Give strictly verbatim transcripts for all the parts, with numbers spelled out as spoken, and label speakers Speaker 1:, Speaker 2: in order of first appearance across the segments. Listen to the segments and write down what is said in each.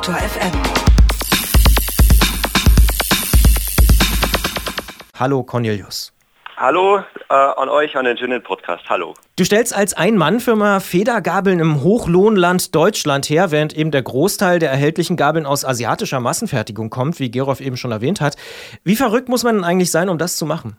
Speaker 1: Detektor F M.
Speaker 2: Hallo Cornelius.
Speaker 3: Hallo äh, an euch, an den schönen Podcast. Hallo.
Speaker 2: Du stellst als Ein-Mann-Firma Federgabeln im Hochlohnland Deutschland her, während eben der Großteil der erhältlichen Gabeln aus asiatischer Massenfertigung kommt, wie Gerolf eben schon erwähnt hat. Wie verrückt muss man denn eigentlich sein, um das zu machen?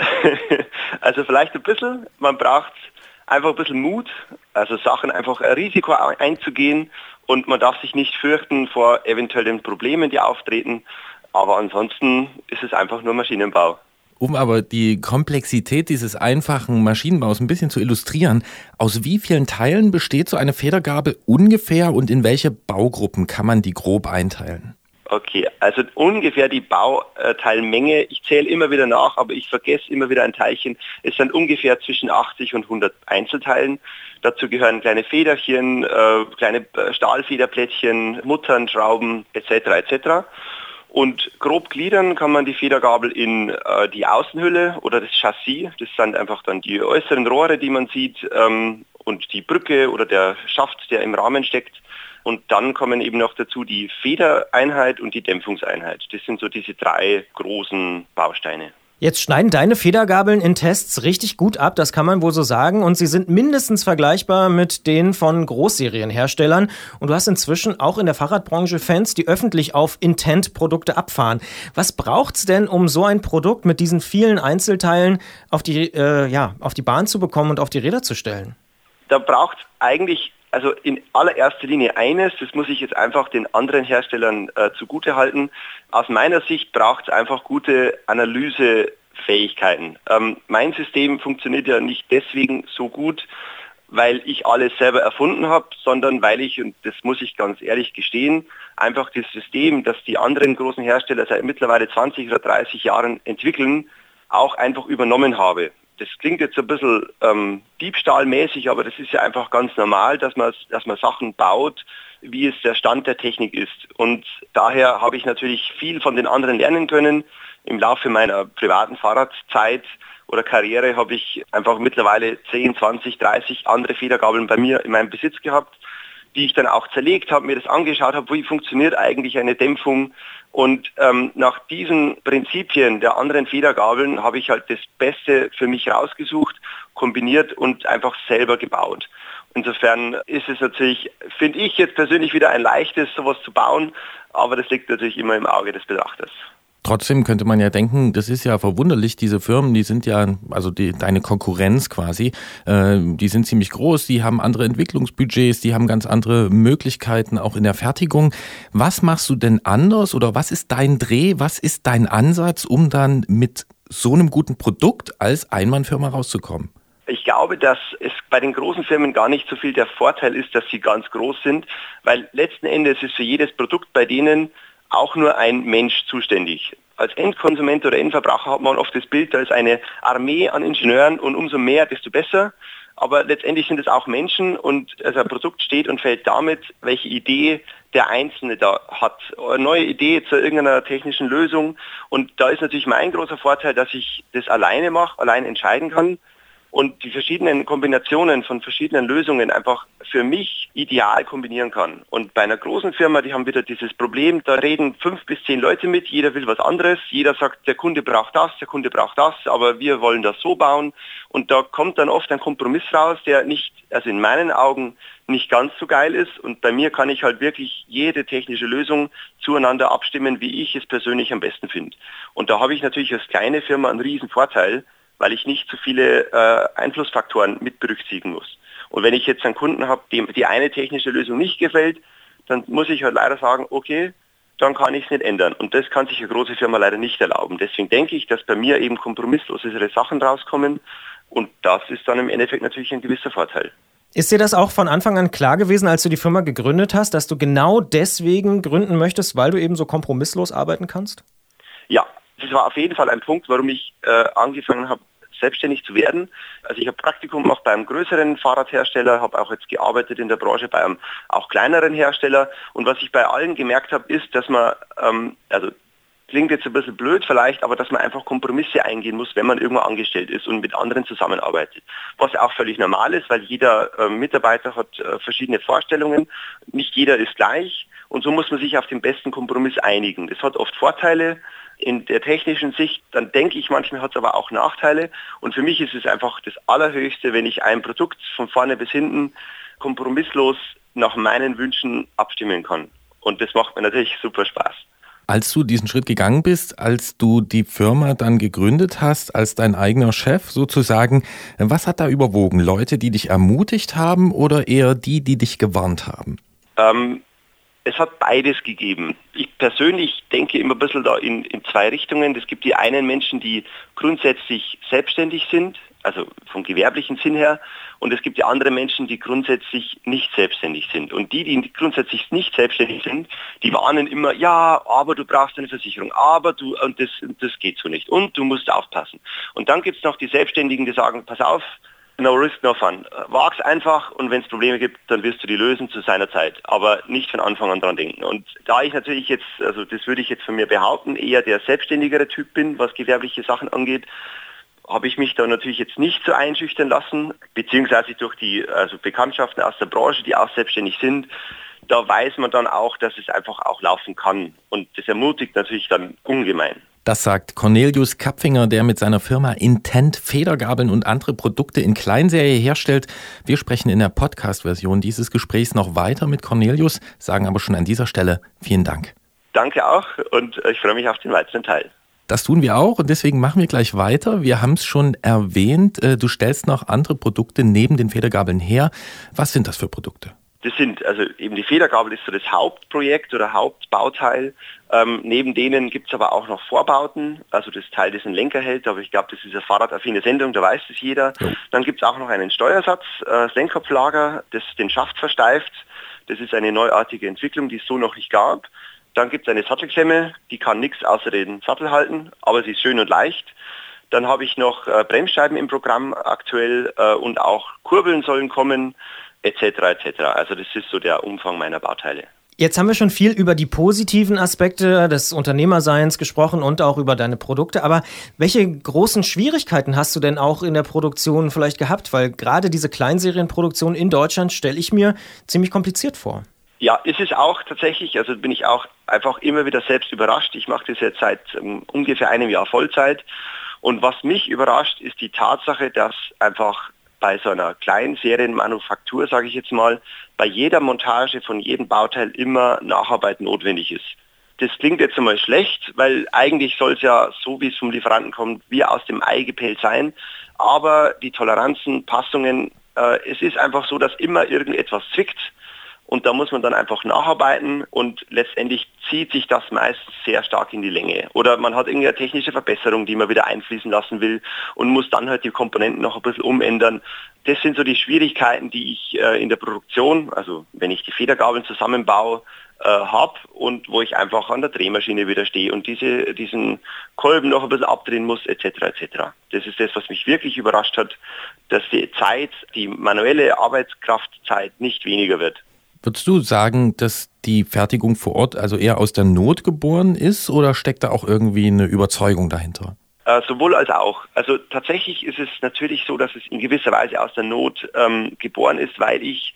Speaker 3: Also vielleicht ein bisschen. Man braucht einfach ein bisschen Mut, also Sachen einfach ein Risiko einzugehen, und man darf sich nicht fürchten vor eventuellen Problemen, die auftreten. Aber ansonsten ist es einfach nur Maschinenbau.
Speaker 4: Um aber die Komplexität dieses einfachen Maschinenbaus ein bisschen zu illustrieren, aus wie vielen Teilen besteht so eine Federgabel ungefähr und in welche Baugruppen kann man die grob einteilen?
Speaker 3: Okay, also ungefähr die Bauteilmenge, ich zähle immer wieder nach, aber ich vergesse immer wieder ein Teilchen. Es sind ungefähr zwischen achtzig und hundert Einzelteilen. Dazu gehören kleine Federchen, äh, kleine Stahlfederplättchen, Muttern, Schrauben et cetera et cetera. Und grob gliedern kann man die Federgabel in äh, die Außenhülle oder das Chassis. Das sind einfach dann die äußeren Rohre, die man sieht, ähm, und die Brücke oder der Schaft, der im Rahmen steckt. Und dann kommen eben noch dazu die Federeinheit und die Dämpfungseinheit. Das sind so diese drei großen Bausteine.
Speaker 2: Jetzt schneiden deine Federgabeln in Tests richtig gut ab, das kann man wohl so sagen. Und sie sind mindestens vergleichbar mit denen von Großserienherstellern. Und du hast inzwischen auch in der Fahrradbranche Fans, die öffentlich auf Intent-Produkte abfahren. Was braucht's denn, um so ein Produkt mit diesen vielen Einzelteilen auf die, äh, ja, auf die Bahn zu bekommen und auf die Räder zu stellen?
Speaker 3: Da braucht es eigentlich also in allererster Linie eines, das muss ich jetzt einfach den anderen Herstellern äh, zugutehalten. Aus meiner Sicht braucht es einfach gute Analysefähigkeiten. Ähm, mein System funktioniert ja nicht deswegen so gut, weil ich alles selber erfunden habe, sondern weil ich, und das muss ich ganz ehrlich gestehen, einfach das System, das die anderen großen Hersteller seit mittlerweile zwanzig oder dreißig Jahren entwickeln, auch einfach übernommen habe. Das klingt jetzt ein bisschen ähm, diebstahlmäßig, aber das ist ja einfach ganz normal, dass man, dass man Sachen baut, wie es der Stand der Technik ist. Und daher habe ich natürlich viel von den anderen lernen können. Im Laufe meiner privaten Fahrradzeit oder Karriere habe ich einfach mittlerweile zehn, zwanzig, dreißig andere Federgabeln bei mir in meinem Besitz gehabt, die ich dann auch zerlegt habe, mir das angeschaut habe, wie funktioniert eigentlich eine Dämpfung. Und ähm, nach diesen Prinzipien der anderen Federgabeln habe ich halt das Beste für mich rausgesucht, kombiniert und einfach selber gebaut. Insofern ist es natürlich, finde ich jetzt persönlich wieder ein leichtes, sowas zu bauen, aber das liegt natürlich immer im Auge des Betrachters.
Speaker 4: Trotzdem könnte man ja denken, das ist ja verwunderlich, diese Firmen, die sind ja, also die, deine Konkurrenz quasi, äh, die sind ziemlich groß, die haben andere Entwicklungsbudgets, die haben ganz andere Möglichkeiten auch in der Fertigung. Was machst du denn anders oder was ist dein Dreh, was ist dein Ansatz, um dann mit so einem guten Produkt als Einmannfirma rauszukommen?
Speaker 3: Ich glaube, dass es bei den großen Firmen gar nicht so viel der Vorteil ist, dass sie ganz groß sind, weil letzten Endes ist für jedes Produkt bei denen auch nur ein Mensch zuständig. Als Endkonsument oder Endverbraucher hat man oft das Bild, da ist eine Armee an Ingenieuren und umso mehr, desto besser. Aber letztendlich sind es auch Menschen und also ein Produkt steht und fällt damit, welche Idee der Einzelne da hat. Eine neue Idee zu irgendeiner technischen Lösung. Und da ist natürlich mein großer Vorteil, dass ich das alleine mache, allein entscheiden kann. Und die verschiedenen Kombinationen von verschiedenen Lösungen einfach für mich ideal kombinieren kann. Und bei einer großen Firma, die haben wieder dieses Problem, da reden fünf bis zehn Leute mit, jeder will was anderes, jeder sagt, der Kunde braucht das, der Kunde braucht das, aber wir wollen das so bauen. Und da kommt dann oft ein Kompromiss raus, der nicht, also in meinen Augen nicht ganz so geil ist. Und bei mir kann ich halt wirklich jede technische Lösung zueinander abstimmen, wie ich es persönlich am besten finde. Und da habe ich natürlich als kleine Firma einen riesen Vorteil, weil ich nicht so viele äh, Einflussfaktoren mit berücksichtigen muss. Und wenn ich jetzt einen Kunden habe, dem die eine technische Lösung nicht gefällt, dann muss ich halt leider sagen, okay, dann kann ich es nicht ändern. Und das kann sich eine große Firma leider nicht erlauben. Deswegen denke ich, dass bei mir eben kompromisslosere Sachen rauskommen, und das ist dann im Endeffekt natürlich ein gewisser Vorteil.
Speaker 2: Ist dir das auch von Anfang an klar gewesen, als du die Firma gegründet hast, dass du genau deswegen gründen möchtest, weil du eben so kompromisslos arbeiten kannst?
Speaker 3: Ja. Das war auf jeden Fall ein Punkt, warum ich äh, angefangen habe, selbstständig zu werden. Also ich habe Praktikum gemacht bei einem größeren Fahrradhersteller, habe auch jetzt gearbeitet in der Branche bei einem auch kleineren Hersteller. Und was ich bei allen gemerkt habe, ist, dass man, ähm, also Klingt jetzt ein bisschen blöd vielleicht, aber dass man einfach Kompromisse eingehen muss, wenn man irgendwo angestellt ist und mit anderen zusammenarbeitet. Was auch völlig normal ist, weil jeder äh, Mitarbeiter hat äh, verschiedene Vorstellungen. Nicht jeder ist gleich und so muss man sich auf den besten Kompromiss einigen. Das hat oft Vorteile in der technischen Sicht, dann denke ich, manchmal hat es aber auch Nachteile. Und für mich ist es einfach das Allerhöchste, wenn ich ein Produkt von vorne bis hinten kompromisslos nach meinen Wünschen abstimmen kann. Und das macht mir natürlich super Spaß.
Speaker 4: Als du diesen Schritt gegangen bist, als du die Firma dann gegründet hast, als dein eigener Chef sozusagen, was hat da überwogen? Leute, die dich ermutigt haben oder eher die, die dich gewarnt haben?
Speaker 3: Ähm, es hat beides gegeben. Ich persönlich denke immer ein bisschen da in, in zwei Richtungen. Es gibt die einen Menschen, die grundsätzlich selbstständig sind, also vom gewerblichen Sinn her, und es gibt die anderen Menschen, die grundsätzlich nicht selbstständig sind. Und die, die grundsätzlich nicht selbstständig sind, die warnen immer, ja, aber du brauchst eine Versicherung, aber du, und das, das geht so nicht. Und du musst aufpassen. Und dann gibt es noch die Selbstständigen, die sagen, pass auf, no risk, no fun. Wag's einfach und wenn es Probleme gibt, dann wirst du die lösen zu seiner Zeit. Aber nicht von Anfang an dran denken. Und da ich natürlich jetzt, also das würde ich jetzt von mir behaupten, eher der selbstständigere Typ bin, was gewerbliche Sachen angeht, habe ich mich da natürlich jetzt nicht so einschüchtern lassen, beziehungsweise durch die also Bekanntschaften aus der Branche, die auch selbstständig sind, da weiß man dann auch, dass es einfach auch laufen kann. Und das ermutigt natürlich dann ungemein.
Speaker 4: Das sagt Cornelius Kapfinger, der mit seiner Firma Intent Federgabeln und andere Produkte in Kleinserie herstellt. Wir sprechen in der Podcast-Version dieses Gesprächs noch weiter mit Cornelius, sagen aber schon an dieser Stelle vielen Dank.
Speaker 3: Danke auch und ich freue mich auf den weiteren Teil.
Speaker 4: Das tun wir auch und deswegen machen wir gleich weiter. Wir haben es schon erwähnt, du stellst noch andere Produkte neben den Federgabeln her. Was sind das für Produkte?
Speaker 3: Das sind, also eben die Federgabel ist so das Hauptprojekt oder Hauptbauteil. Ähm, neben denen gibt es aber auch noch Vorbauten, also das Teil, das einen Lenker hält, aber ich glaube, das ist eine fahrradaffine Sendung, da weiß das jeder. Ja. Dann gibt es auch noch einen Steuersatz, äh, das Lenkkopflager, das den Schaft versteift. Das ist eine neuartige Entwicklung, die es so noch nicht gab. Dann gibt es eine Sattelklemme, die kann nichts außer den Sattel halten, aber sie ist schön und leicht. Dann habe ich noch äh, Bremsscheiben im Programm aktuell äh, und auch Kurbeln sollen kommen, et cetera et cetera. Also das ist so der Umfang meiner Bauteile.
Speaker 2: Jetzt haben wir schon viel über die positiven Aspekte des Unternehmerseins gesprochen und auch über deine Produkte. Aber welche großen Schwierigkeiten hast du denn auch in der Produktion vielleicht gehabt? Weil gerade diese Kleinserienproduktion in Deutschland stelle ich mir ziemlich kompliziert vor.
Speaker 3: Ja, ist es auch tatsächlich, also bin ich auch einfach immer wieder selbst überrascht. Ich mache das jetzt seit um, ungefähr einem Jahr Vollzeit und was mich überrascht, ist die Tatsache, dass einfach bei so einer Kleinserienmanufaktur, sage ich jetzt mal, bei jeder Montage von jedem Bauteil immer Nacharbeit notwendig ist. Das klingt jetzt einmal schlecht, weil eigentlich soll es ja, so wie es vom Lieferanten kommt, wie aus dem Ei gepellt sein, aber die Toleranzen, Passungen, äh, es ist einfach so, dass immer irgendetwas zwickt. Und da muss man dann einfach nacharbeiten und letztendlich zieht sich das meistens sehr stark in die Länge. Oder man hat irgendeine technische Verbesserung, die man wieder einfließen lassen will und muss dann halt die Komponenten noch ein bisschen umändern. Das sind so die Schwierigkeiten, die ich äh, in der Produktion, also wenn ich die Federgabeln zusammenbaue, äh, habe und wo ich einfach an der Drehmaschine wieder stehe und diese, diesen Kolben noch ein bisschen abdrehen muss, et cetera et cetera. Das ist das, was mich wirklich überrascht hat, dass die Zeit, die manuelle Arbeitskraftzeit nicht weniger wird.
Speaker 4: Würdest du sagen, dass die Fertigung vor Ort also eher aus der Not geboren ist oder steckt da auch irgendwie eine Überzeugung dahinter?
Speaker 3: Äh, sowohl als auch. Also tatsächlich ist es natürlich so, dass es in gewisser Weise aus der Not ähm, geboren ist, weil ich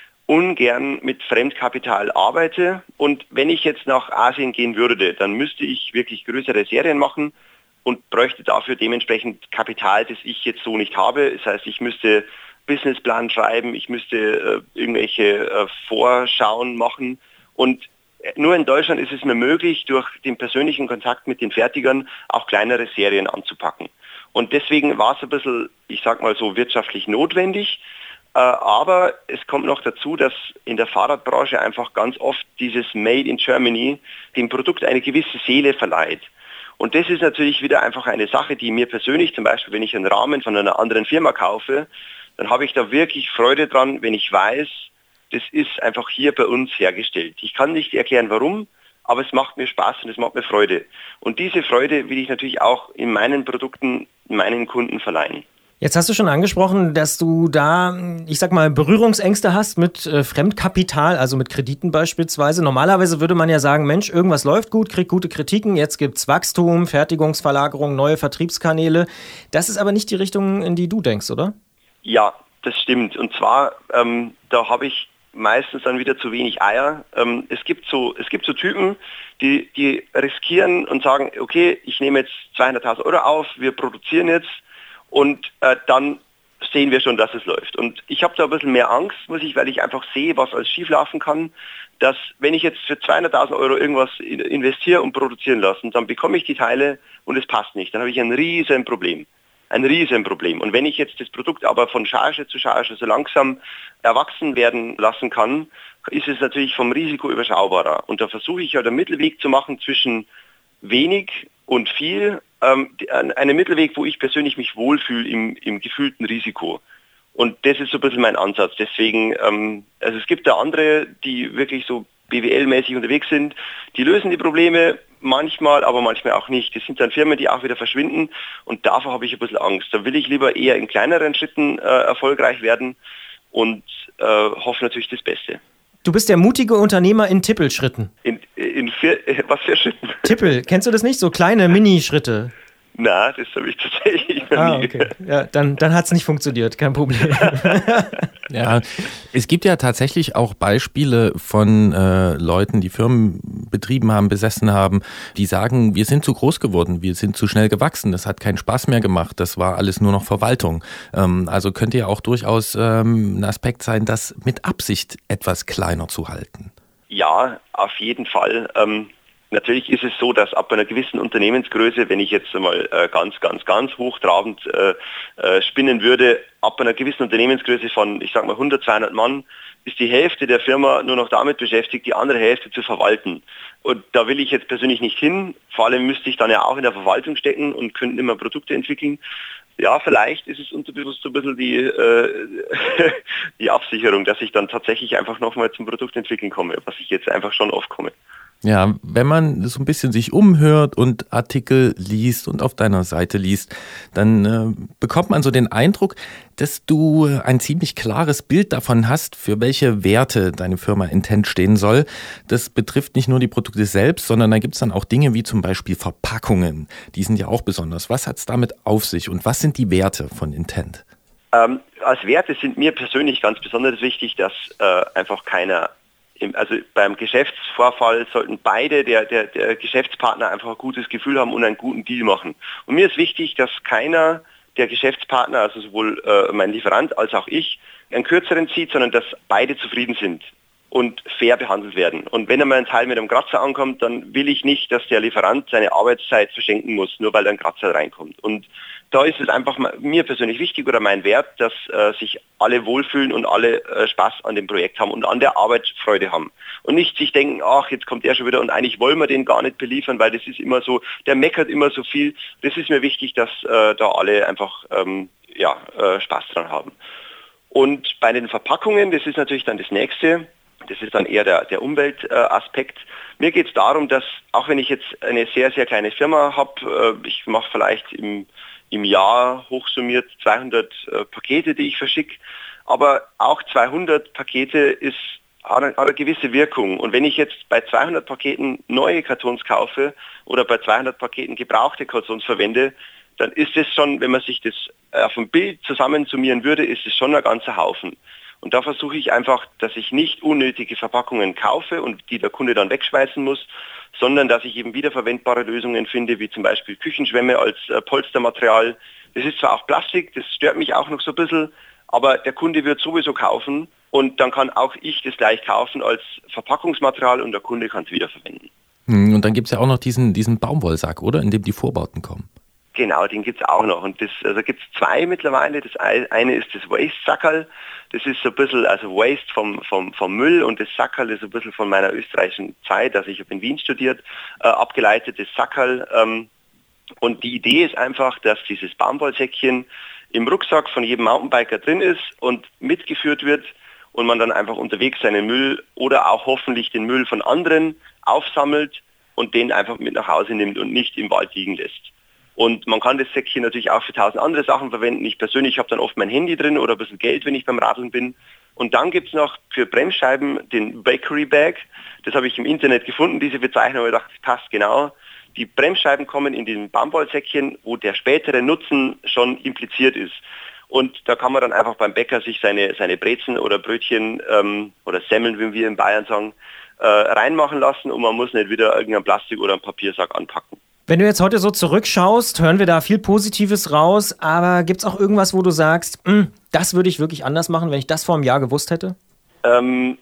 Speaker 3: ungern mit Fremdkapital arbeite. Und wenn ich jetzt nach Asien gehen würde, dann müsste ich wirklich größere Serien machen und bräuchte dafür dementsprechend Kapital, das ich jetzt so nicht habe. Das heißt, ich müsste Businessplan schreiben, ich müsste äh, irgendwelche äh, Vorschauen machen und nur in Deutschland ist es mir möglich, durch den persönlichen Kontakt mit den Fertigern auch kleinere Serien anzupacken. Und deswegen war es ein bisschen, ich sag mal so, wirtschaftlich notwendig, äh, aber es kommt noch dazu, dass in der Fahrradbranche einfach ganz oft dieses Made in Germany dem Produkt eine gewisse Seele verleiht. Und das ist natürlich wieder einfach eine Sache, die mir persönlich zum Beispiel, wenn ich einen Rahmen von einer anderen Firma kaufe, dann habe ich da wirklich Freude dran, wenn ich weiß, das ist einfach hier bei uns hergestellt. Ich kann nicht erklären, warum, aber es macht mir Spaß und es macht mir Freude. Und diese Freude will ich natürlich auch in meinen Produkten, meinen Kunden verleihen.
Speaker 2: Jetzt hast du schon angesprochen, dass du da, ich sag mal, Berührungsängste hast mit äh, Fremdkapital, also mit Krediten beispielsweise. Normalerweise würde man ja sagen, Mensch, irgendwas läuft gut, kriegt gute Kritiken, jetzt gibt's Wachstum, Fertigungsverlagerung, neue Vertriebskanäle. Das ist aber nicht die Richtung, in die du denkst, oder?
Speaker 3: Ja, das stimmt. Und zwar, ähm, da habe ich meistens dann wieder zu wenig Eier. Ähm, es gibt so, es gibt so Typen, die, die riskieren und sagen, okay, ich nehme jetzt zweihunderttausend Euro auf, wir produzieren jetzt und äh, dann sehen wir schon, dass es läuft. Und ich habe da ein bisschen mehr Angst, muss ich, weil ich einfach sehe, was alles schieflaufen kann, dass wenn ich jetzt für zweihunderttausend Euro irgendwas investiere und produzieren lasse, dann bekomme ich die Teile und es passt nicht. Dann habe ich ein riesen Problem. Ein Riesenproblem. Und wenn ich jetzt das Produkt aber von Charge zu Charge so langsam erwachsen werden lassen kann, ist es natürlich vom Risiko überschaubarer. Und da versuche ich halt einen Mittelweg zu machen zwischen wenig und viel. Ähm, einen Mittelweg, wo ich persönlich mich wohlfühle im, im gefühlten Risiko. Und das ist so ein bisschen mein Ansatz. Deswegen, ähm, also es gibt da andere, die wirklich so B W L-mäßig unterwegs sind, die lösen die Probleme manchmal, aber manchmal auch nicht. Das sind dann Firmen, die auch wieder verschwinden und davor habe ich ein bisschen Angst. Da will ich lieber eher in kleineren Schritten äh, erfolgreich werden und äh, hoffe natürlich das Beste.
Speaker 2: Du bist der mutige Unternehmer in Tippelschritten.
Speaker 3: In, in vier, äh, was für Schritten?
Speaker 2: Tippel, kennst du das nicht? So kleine Mini-Schritte.
Speaker 3: Na, das habe ich tatsächlich noch
Speaker 2: ah,
Speaker 3: nie.
Speaker 2: Okay. Ja, dann, dann hat es nicht funktioniert, kein Problem.
Speaker 4: Ja, es gibt ja tatsächlich auch Beispiele von äh, Leuten, die Firmen betrieben haben, besessen haben, die sagen, wir sind zu groß geworden, wir sind zu schnell gewachsen, das hat keinen Spaß mehr gemacht, das war alles nur noch Verwaltung. Ähm, also könnte ja auch durchaus ähm, ein Aspekt sein, das mit Absicht etwas kleiner zu halten.
Speaker 3: Ja, auf jeden Fall. Ähm Natürlich ist es so, dass ab einer gewissen Unternehmensgröße, wenn ich jetzt mal äh, ganz, ganz, ganz hochtrabend äh, äh, spinnen würde, ab einer gewissen Unternehmensgröße von, ich sag mal, hundert, zweihundert Mann, ist die Hälfte der Firma nur noch damit beschäftigt, die andere Hälfte zu verwalten. Und da will ich jetzt persönlich nicht hin. Vor allem müsste ich dann ja auch in der Verwaltung stecken und könnte immer Produkte entwickeln. Ja, vielleicht ist es unterbewusst so ein bisschen die, äh, die Absicherung, dass ich dann tatsächlich einfach nochmal zum Produktentwickeln komme, was ich jetzt einfach schon oft komme.
Speaker 4: Ja, wenn man so ein bisschen sich umhört und Artikel liest und auf deiner Seite liest, dann äh, bekommt man so den Eindruck, dass du ein ziemlich klares Bild davon hast, für welche Werte deine Firma Intent stehen soll. Das betrifft nicht nur die Produkte selbst, sondern da gibt es dann auch Dinge wie zum Beispiel Verpackungen. Die sind ja auch besonders. Was hat es damit auf sich und was sind die Werte von Intent?
Speaker 3: Ähm, als Werte sind mir persönlich ganz besonders wichtig, dass äh, einfach keiner Also beim Geschäftsvorfall sollten beide, der, der, der Geschäftspartner, einfach ein gutes Gefühl haben und einen guten Deal machen. Und mir ist wichtig, dass keiner der Geschäftspartner, also sowohl äh, mein Lieferant als auch ich, einen kürzeren zieht, sondern dass beide zufrieden sind und fair behandelt werden. Und wenn einmal ein Teil mit einem Kratzer ankommt, dann will ich nicht, dass der Lieferant seine Arbeitszeit verschenken muss, nur weil ein Kratzer reinkommt. Und da ist es einfach mir persönlich wichtig oder mein Wert, dass äh, sich alle wohlfühlen und alle äh, Spaß an dem Projekt haben und an der Arbeit Freude haben. Und nicht sich denken, ach, jetzt kommt der schon wieder und eigentlich wollen wir den gar nicht beliefern, weil das ist immer so, der meckert immer so viel. Das ist mir wichtig, dass äh, da alle einfach ähm, ja, äh, Spaß dran haben. Und bei den Verpackungen, das ist natürlich dann das Nächste, das ist dann eher der, der Umweltaspekt. Mir geht es darum, dass, auch wenn ich jetzt eine sehr, sehr kleine Firma habe, äh, ich mache vielleicht im im Jahr hochsummiert zweihundert äh, Pakete, die ich verschicke. Aber auch zweihundert Pakete ist, hat, eine, hat eine gewisse Wirkung. Und wenn ich jetzt bei zweihundert Paketen neue Kartons kaufe oder bei zweihundert Paketen gebrauchte Kartons verwende, dann ist es schon, wenn man sich das auf dem Bild zusammensummieren würde, ist es schon ein ganzer Haufen. Und da versuche ich einfach, dass ich nicht unnötige Verpackungen kaufe und die der Kunde dann wegschmeißen muss, sondern dass ich eben wiederverwendbare Lösungen finde, wie zum Beispiel Küchenschwämme als äh, Polstermaterial. Das ist zwar auch Plastik, das stört mich auch noch so ein bisschen, aber der Kunde wird sowieso kaufen und dann kann auch ich das gleich kaufen als Verpackungsmaterial und der Kunde kann es wiederverwenden.
Speaker 4: Und dann gibt es ja auch noch diesen, diesen Baumwollsack, oder? In dem die Vorbauten kommen.
Speaker 3: Genau, den gibt es auch noch. Und das, also gibt es zwei mittlerweile. Das eine ist das Waste-Sackerl. Das ist so ein bisschen, also Waste vom, vom, vom Müll und das Sackerl ist so ein bisschen von meiner österreichischen Zeit, also ich habe in Wien studiert, äh, abgeleitetes Sackerl. Ähm, und die Idee ist einfach, dass dieses Baumwollsäckchen im Rucksack von jedem Mountainbiker drin ist und mitgeführt wird und man dann einfach unterwegs seinen Müll oder auch hoffentlich den Müll von anderen aufsammelt und den einfach mit nach Hause nimmt und nicht im Wald liegen lässt. Und man kann das Säckchen natürlich auch für tausend andere Sachen verwenden. Ich persönlich habe dann oft mein Handy drin oder ein bisschen Geld, wenn ich beim Radeln bin. Und dann gibt es noch für Bremsscheiben den Bakery Bag. Das habe ich im Internet gefunden, diese Bezeichnung, und ich dachte, das passt genau. Die Bremsscheiben kommen in diesem Baumwollsäckchen, wo der spätere Nutzen schon impliziert ist. Und da kann man dann einfach beim Bäcker sich seine, seine Brezen oder Brötchen ähm, oder Semmeln, wie wir in Bayern sagen, äh, reinmachen lassen, und man muss nicht wieder irgendeinen Plastik- oder einen Papiersack anpacken.
Speaker 2: Wenn du jetzt heute so zurückschaust, hören wir da viel Positives raus, aber gibt es auch irgendwas, wo du sagst, das würde ich wirklich anders machen, wenn ich das vor einem Jahr gewusst hätte?
Speaker 3: Ähm,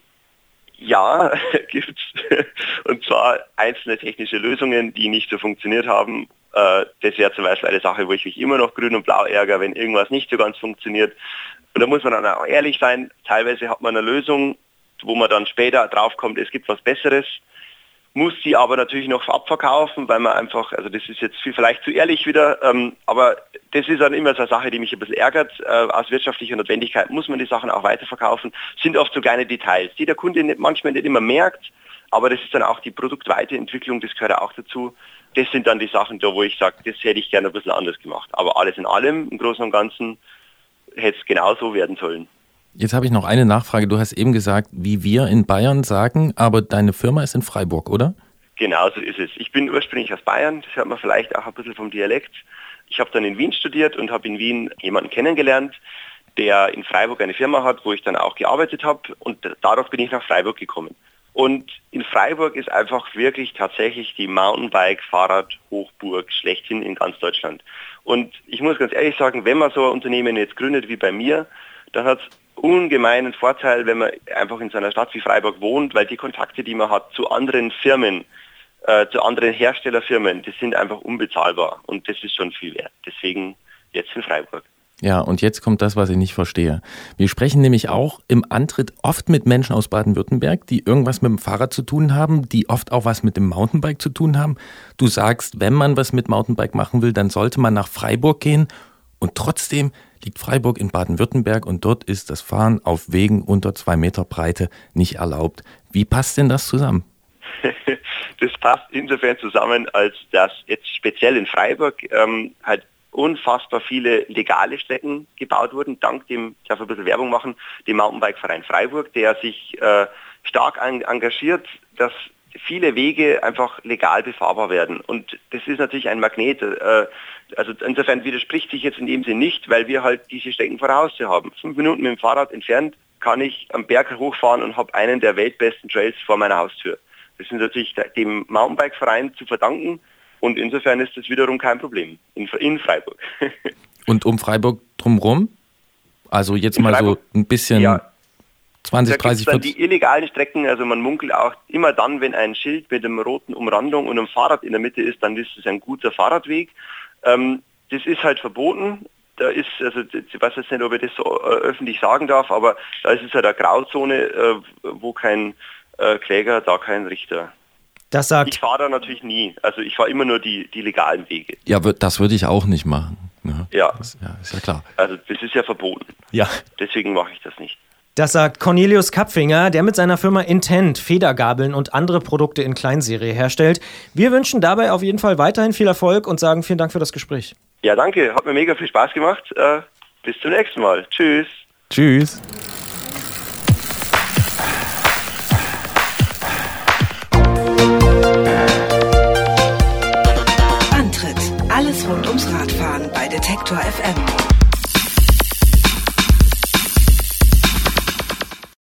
Speaker 3: ja, gibt's. Und zwar einzelne technische Lösungen, die nicht so funktioniert haben. Äh, das wäre zum Beispiel eine Sache, wo ich mich immer noch grün und blau ärgere, wenn irgendwas nicht so ganz funktioniert. Und da muss man dann auch ehrlich sein, teilweise hat man eine Lösung, wo man dann später draufkommt, es gibt was Besseres, muss die aber natürlich noch abverkaufen, weil man einfach, also das ist jetzt vielleicht zu ehrlich wieder, ähm, aber das ist dann immer so eine Sache, die mich ein bisschen ärgert. Äh, aus wirtschaftlicher Notwendigkeit muss man die Sachen auch weiterverkaufen. Sind oft so kleine Details, die der Kunde nicht, manchmal nicht immer merkt, aber das ist dann auch die Produktweiterentwicklung, das gehört auch dazu. Das sind dann die Sachen da, wo ich sage, das hätte ich gerne ein bisschen anders gemacht. Aber alles in allem, im Großen und Ganzen, hätte es genauso werden sollen.
Speaker 4: Jetzt habe ich noch eine Nachfrage. Du hast eben gesagt, wie wir in Bayern sagen, aber deine Firma ist in Freiburg, oder?
Speaker 3: Genau so ist es. Ich bin ursprünglich aus Bayern, das hört man vielleicht auch ein bisschen vom Dialekt. Ich habe dann in Wien studiert und habe in Wien jemanden kennengelernt, der in Freiburg eine Firma hat, wo ich dann auch gearbeitet habe, und dadurch bin ich nach Freiburg gekommen. Und in Freiburg ist einfach wirklich tatsächlich die Mountainbike-Fahrrad-Hochburg schlechthin in ganz Deutschland. Und ich muss ganz ehrlich sagen, wenn man so ein Unternehmen jetzt gründet wie bei mir, dann hat es ungemeinen Vorteil, wenn man einfach in so einer Stadt wie Freiburg wohnt, weil die Kontakte, die man hat zu anderen Firmen, äh, zu anderen Herstellerfirmen, die sind einfach unbezahlbar, und das ist schon viel wert. Deswegen jetzt in Freiburg.
Speaker 4: Ja, und jetzt kommt das, was ich nicht verstehe. Wir sprechen nämlich auch im Antritt oft mit Menschen aus Baden-Württemberg, die irgendwas mit dem Fahrrad zu tun haben, die oft auch was mit dem Mountainbike zu tun haben. Du sagst, wenn man was mit Mountainbike machen will, dann sollte man nach Freiburg gehen, und trotzdem liegt Freiburg in Baden-Württemberg, und dort ist das Fahren auf Wegen unter zwei Meter Breite nicht erlaubt. Wie passt denn das zusammen?
Speaker 3: Das passt insofern zusammen, als dass jetzt speziell in Freiburg ähm, halt unfassbar viele legale Strecken gebaut wurden, dank dem, ich darf ein bisschen Werbung machen, dem Mountainbike-Verein Freiburg, der sich äh, stark an, engagiert, dass viele Wege einfach legal befahrbar werden. Und das ist natürlich ein Magnet. Äh, also insofern widerspricht sich jetzt in dem Sinn nicht, weil wir halt diese Strecken vor der Haustür haben. Fünf Minuten mit dem Fahrrad entfernt kann ich am Berg hochfahren und habe einen der weltbesten Trails vor meiner Haustür. Das ist natürlich dem Mountainbike-Verein zu verdanken, und insofern ist das wiederum kein Problem in, in Freiburg.
Speaker 4: Und um Freiburg drumherum? Also jetzt in mal Freiburg, so ein bisschen
Speaker 3: ja,
Speaker 4: zwanzig, dreißig, vierzig?
Speaker 3: Die illegalen Strecken, also man munkelt auch immer dann, wenn ein Schild mit einer roten Umrandung und einem Fahrrad in der Mitte ist, dann ist es ein guter Fahrradweg. Ähm, das ist halt verboten. Da ist, also ich weiß jetzt nicht, ob ich das so äh, öffentlich sagen darf, aber da ist es halt eine Grauzone, äh, wo kein äh, Kläger, da kein Richter.
Speaker 2: Das sagt
Speaker 3: ich fahre da natürlich nie. Also ich fahre immer nur die, die legalen Wege.
Speaker 4: Ja, das würde ich auch nicht machen. Ja,
Speaker 3: ja.
Speaker 4: Das, ja, ist ja klar.
Speaker 3: Also das ist ja verboten.
Speaker 4: Ja.
Speaker 3: Deswegen mache ich das nicht.
Speaker 2: Das sagt Cornelius Kapfinger, der mit seiner Firma Intent Federgabeln und andere Produkte in Kleinserie herstellt. Wir wünschen dabei auf jeden Fall weiterhin viel Erfolg und sagen vielen Dank für das Gespräch.
Speaker 3: Ja, danke. Hat mir mega viel Spaß gemacht. Äh, bis zum nächsten Mal. Tschüss.
Speaker 4: Tschüss.
Speaker 1: Antritt. Alles rund ums Radfahren bei Detektor F M.